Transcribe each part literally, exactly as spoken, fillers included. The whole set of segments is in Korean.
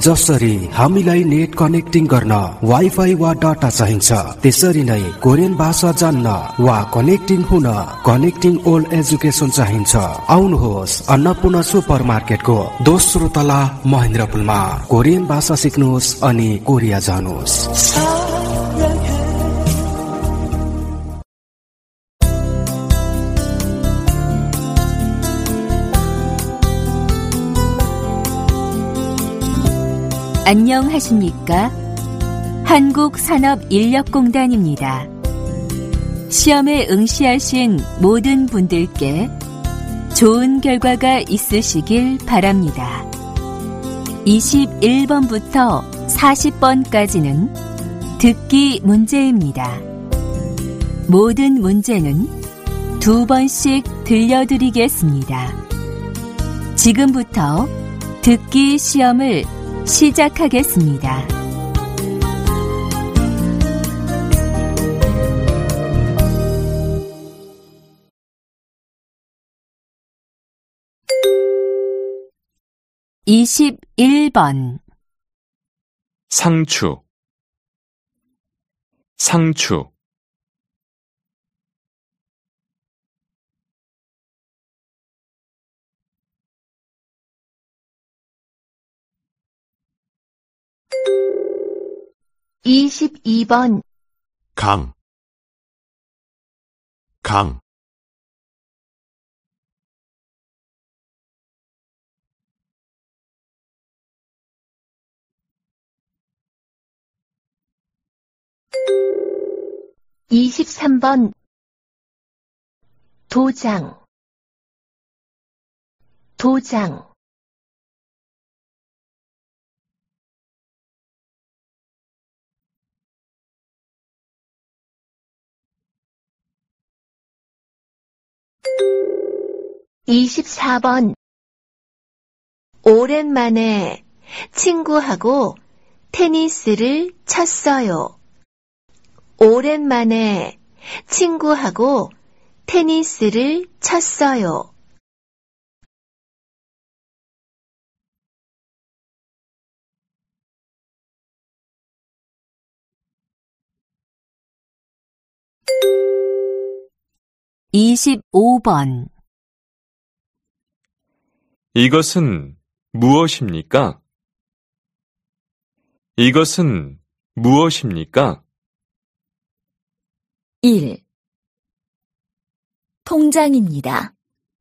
जसरी हामीलाई net connecting गर्न वाइफाई वा डाटा चाहिन्छ, त्यसरी नै कोरियन भाषा जान्न वा कनेक्टिङ हुन कनेक्टिङ ओल्ड एजुकेसन चाहिन्छ। आउनुहोस् अन्नपूर्ण सुपर मार्केटको दोस्रो तला महेन्द्रपुलमा कोरियन भाषा सिक्नुहोस् अनि कोरिया जानुहोस्। 안녕하십니까? 한국산업인력공단입니다. 시험에 응시하신 모든 분들께 좋은 결과가 있으시길 바랍니다. 이십일 번부터 사십 번까지는 듣기 문제입니다. 모든 문제는 두 번씩 들려드리겠습니다. 지금부터 듣기 시험을 시작하겠습니다. 이십일 번 상추 상추 이십이 번 강, 강, 이십삼 번 도장, 도장, 이십사 번 오랜만에 친구하고 테니스를 쳤어요. 오랜만에 친구하고 테니스를 쳤어요. 이십오 번 이것은 무엇입니까? 이것은 무엇입니까? 일. 통장입니다.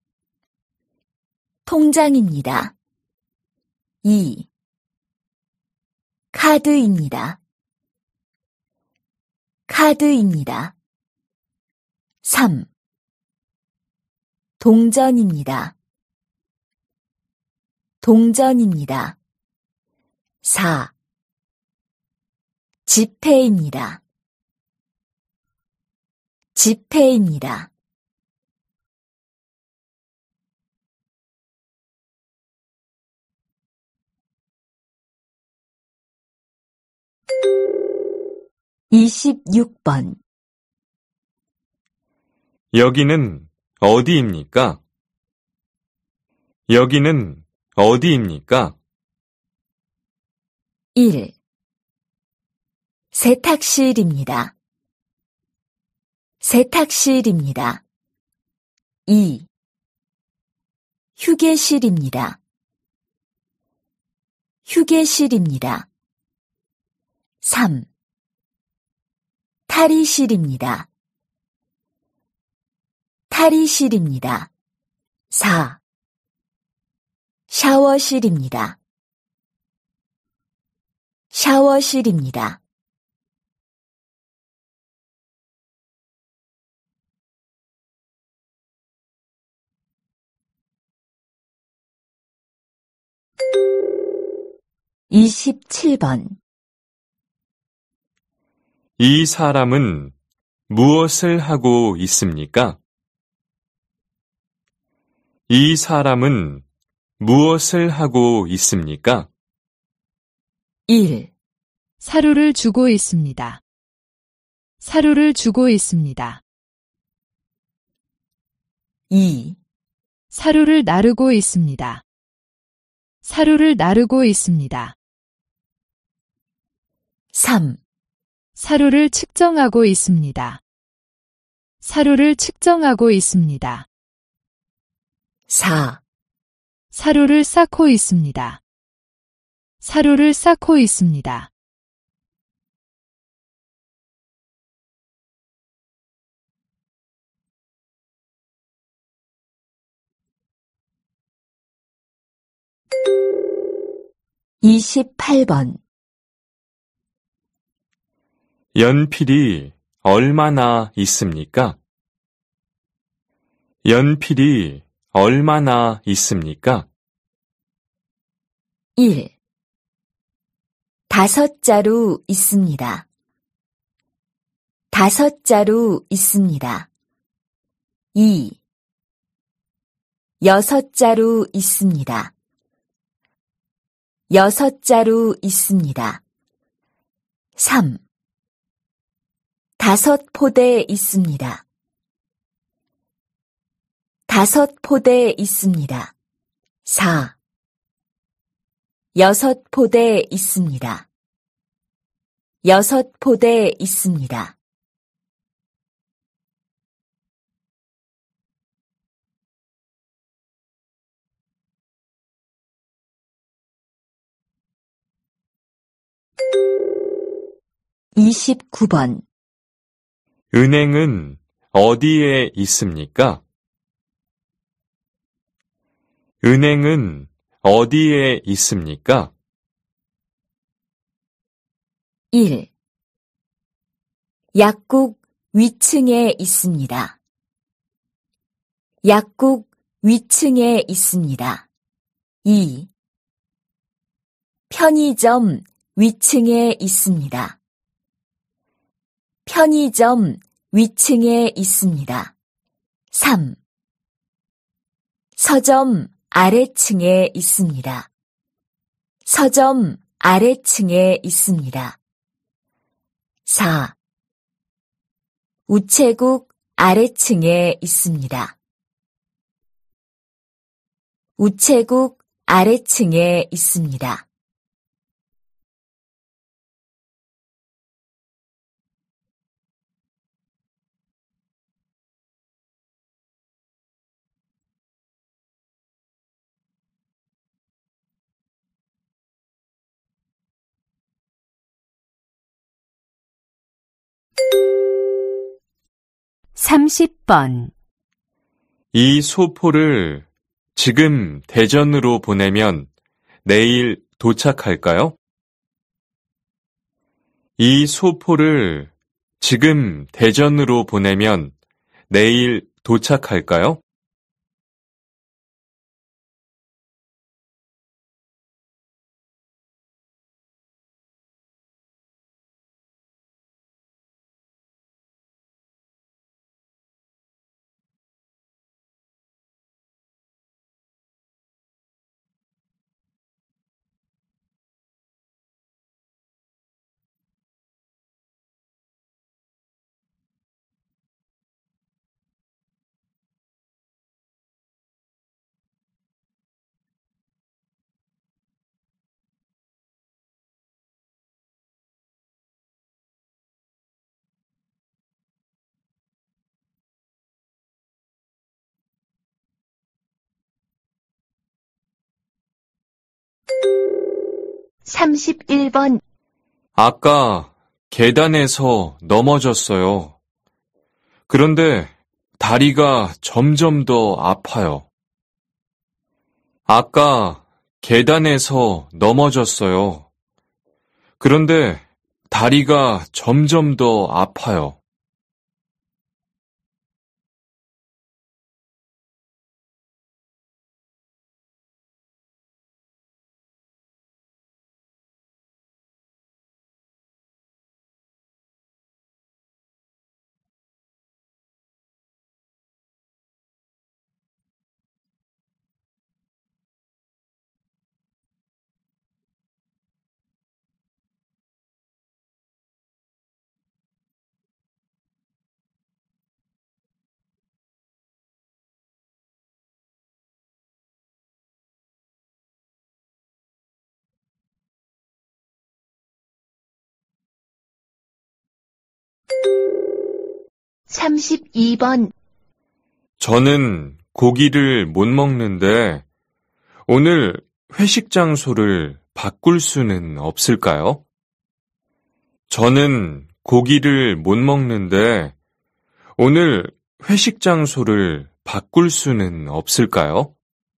통장입니다. 이. 카드입니다. 카드입니다. 삼. 동전입니다. 동전입니다. 사. 지폐입니다. 지폐입니다. 이십육 번 여기는 어디입니까? 여기는 어디입니까? 일. 세탁실입니다. 세탁실입니다. 이. 휴게실입니다. 휴게실입니다. 삼. 탈의실입니다. 탈의실입니다. 사. 샤워실입니다. 샤워실입니다. 이십칠 번 이 사람은 무엇을 하고 있습니까? 이 사람은 무엇을 하고 있습니까? 일. 사료를 주고 있습니다. 사료를 주고 있습니다. 이. 사료를 나르고 있습니다. 사료를 나르고 있습니다. 삼, 사료를 측정하고 있습니다. 사료를 측정하고 있습니다. 사, 사료를 쌓고 있습니다. 사료를 쌓고 있습니다. 이십팔 번. 연필이 얼마나 있습니까? 연필이 얼마나 있습니까? 일. 다섯 자루 있습니다. 다섯 자루 있습니다. 이. 여섯 자루 있습니다. 여섯 자루 있습니다. 삼. 다섯 포대 있습니다. 다섯 포대 있습니다. 사. 여섯 포대 있습니다. 여섯 포대 있습니다. 이십구 번. 은행은 어디에 있습니까? 은행은 어디에 있습니까? 일. 약국 위층에 있습니다. 약국 위층에 있습니다. 이. 편의점 위층에 있습니다. 편의점 위층에 있습니다. 삼. 서점 아래층에 있습니다. 서점 아래층에 있습니다. 사. 우체국 아래층에 있습니다. 우체국 아래층에 있습니다. 삼십 번. 이 소포를 지금 대전으로 보내면 내일 도착할까요? 이 소포를 지금 대전으로 보내면 내일 도착할까요? 삼십일 번. 아까 계단에서 넘어졌어요. 그런데 다리가 점점 더 아파요. 아까 계단에서 넘어졌어요. 그런데 다리가 점점 더 아파요. 삼십이 번 저는 고기를 못 먹는데 오늘 회식 장소를 바꿀 수는 없을까요? 저는 고기를 못 먹는데 오늘 회식 장소를 바꿀 수는 없을까요?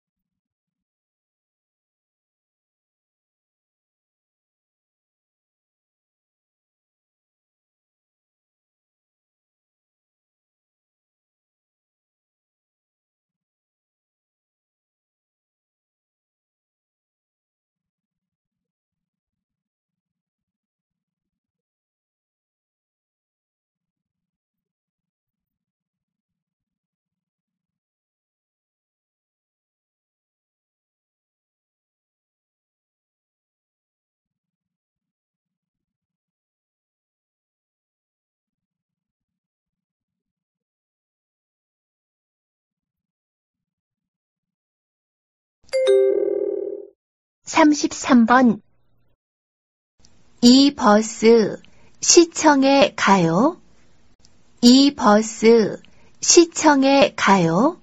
삼십삼 번 이 버스 시청에 가요? 이 버스 시청에 가요?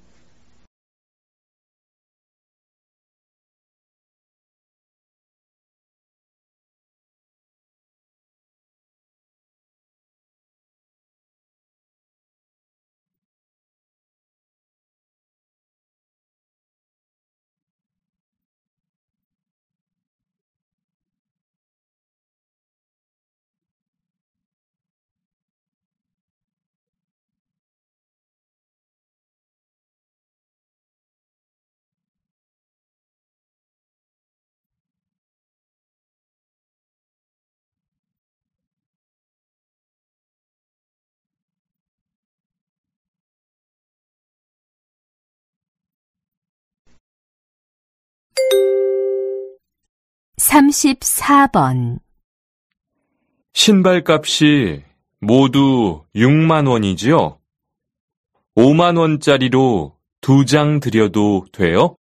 삼십사 번 신발값이 모두 육만 원이지요? 오만 원짜리로 두 장 드려도 돼요?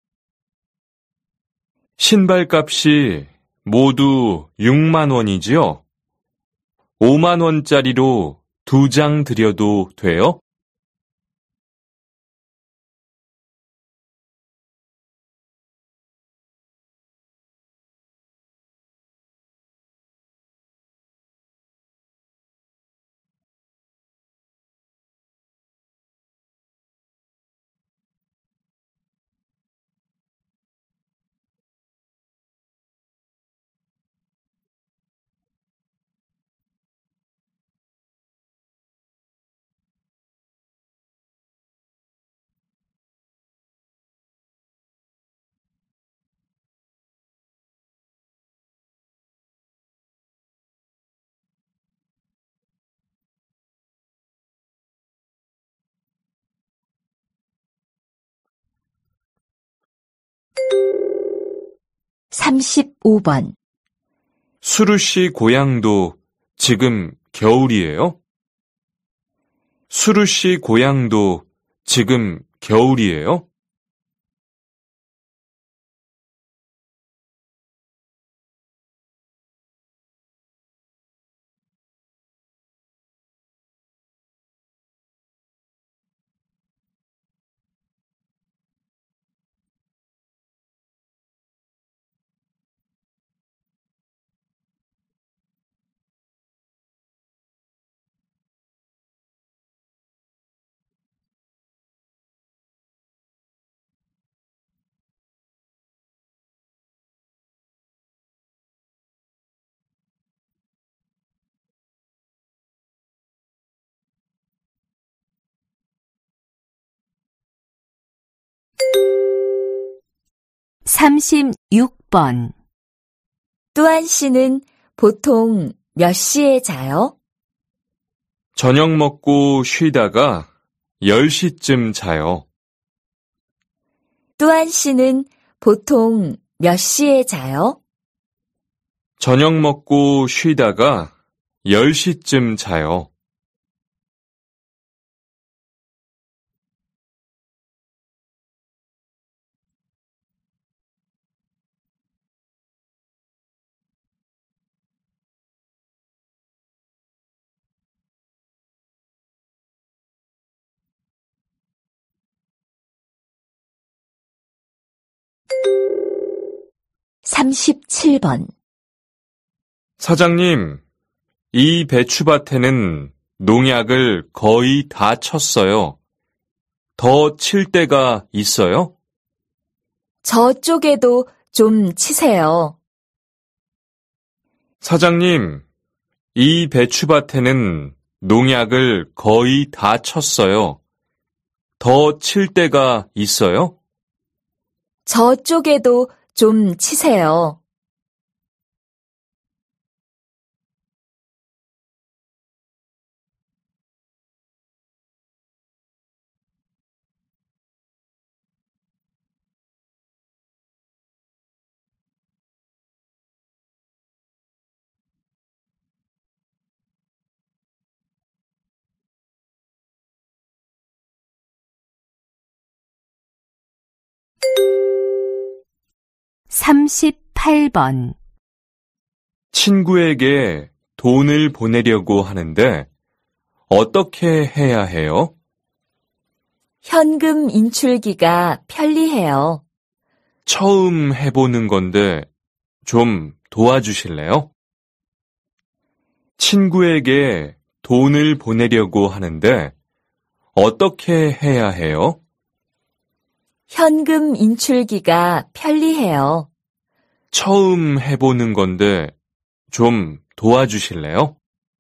신발값이 모두 육만 원이지요? 오만 원짜리로 두 장 드려도 돼요? 삼십오 번 수루 씨 고향도 지금 겨울이에요? 수루 씨 고향도 지금 겨울이에요? 삼십육 번 또한 씨는 보통 몇 시에 자요? 저녁 먹고 쉬다가 열 시쯤 자요. 또한 씨는 보통 몇 시에 자요? 저녁 먹고 쉬다가 열 시쯤 자요. 삼십칠 번. 사장님, 이 배추밭에는 농약을 거의 다 쳤어요. 더 칠 데가 있어요? 저쪽에도 좀 치세요. 사장님, 이 배추밭에는 농약을 거의 다 쳤어요. 더 칠 데가 있어요? 저쪽에도 좀 치세요. 삼십팔 번. 친구에게 돈을 보내려고 하는데 어떻게 해야 해요? 현금 인출기가 편리해요. 처음 해보는 건데 좀 도와주실래요? 친구에게 돈을 보내려고 하는데 어떻게 해야 해요? 현금 인출기가 편리해요. 처음 해보는 건데 좀 도와주실래요?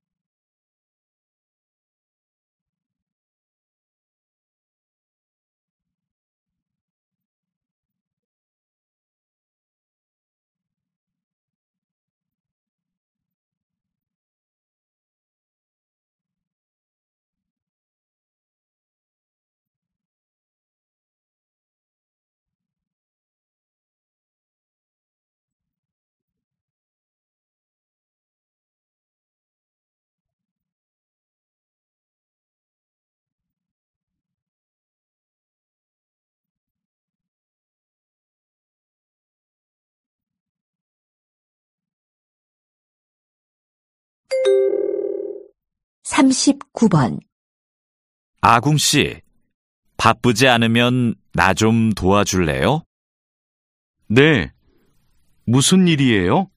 삼십구 번. 아궁 씨, 바쁘지 않으면 나 좀 도와줄래요? 네. 무슨 일이에요?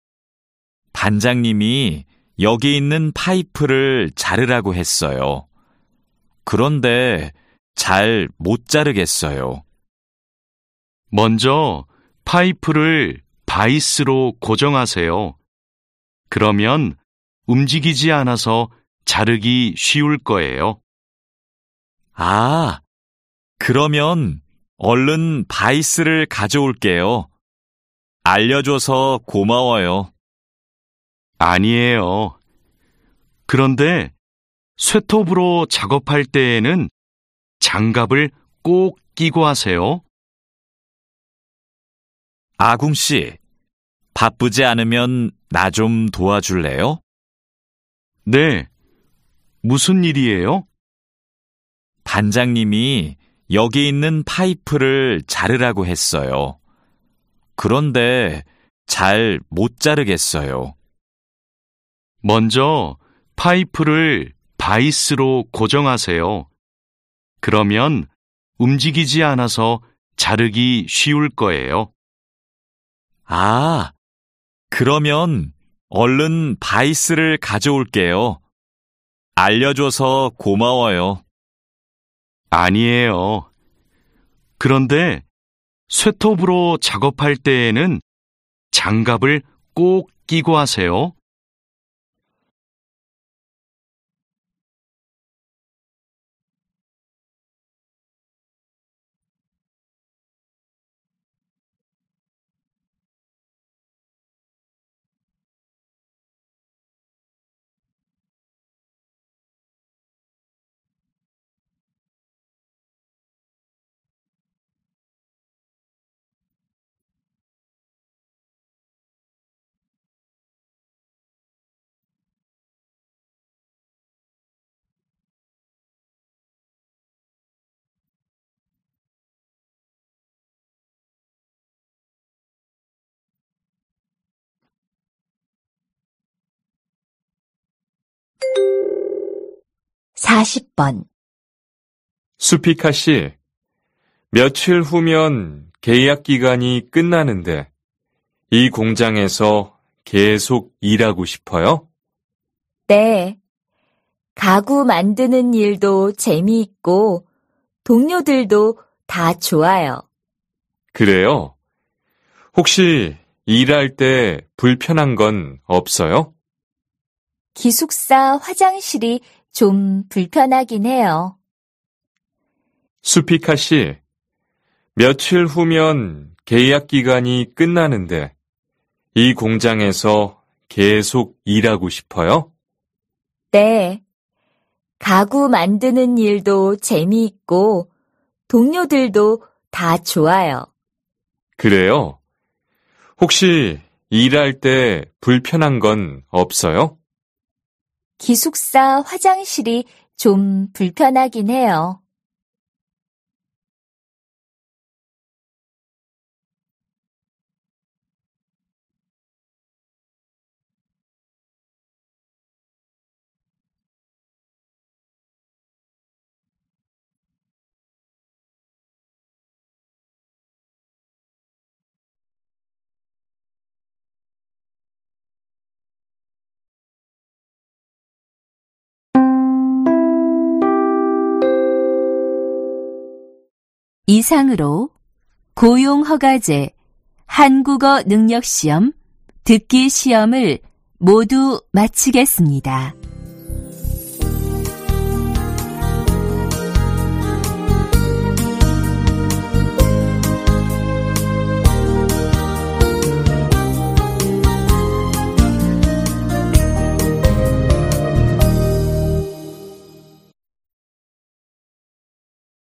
반장님이 여기 있는 파이프를 자르라고 했어요. 그런데 잘 못 자르겠어요. 먼저 파이프를 바이스로 고정하세요. 그러면 움직이지 않아서 자르기 쉬울 거예요. 아, 그러면 얼른 바이스를 가져올게요. 알려줘서 고마워요. 아니에요. 그런데 쇠톱으로 작업할 때에는 장갑을 꼭 끼고 하세요. 아궁 씨, 바쁘지 않으면 나 좀 도와줄래요? 네. 무슨 일이에요? 반장님이 여기 있는 파이프를 자르라고 했어요. 그런데 잘 못 자르겠어요. 먼저 파이프를 바이스로 고정하세요. 그러면 움직이지 않아서 자르기 쉬울 거예요. 아, 그러면 얼른 바이스를 가져올게요. 알려줘서 고마워요. 아니에요. 그런데 쇠톱으로 작업할 때에는 장갑을 꼭 끼고 하세요. 사십 번. 수피카 씨, 며칠 후면 계약 기간이 끝나는데 이 공장에서 계속 일하고 싶어요? 네. 가구 만드는 일도 재미있고 동료들도 다 좋아요. 그래요? 혹시 일할 때 불편한 건 없어요? 기숙사 화장실이 좀 불편하긴 해요. 수피카 씨, 며칠 후면 계약 기간이 끝나는데 이 공장에서 계속 일하고 싶어요? 네. 가구 만드는 일도 재미있고 동료들도 다 좋아요. 그래요? 혹시 일할 때 불편한 건 없어요? 기숙사 화장실이 좀 불편하긴 해요. 이상으로 고용허가제, 한국어 능력시험, 듣기 시험을 모두 마치겠습니다.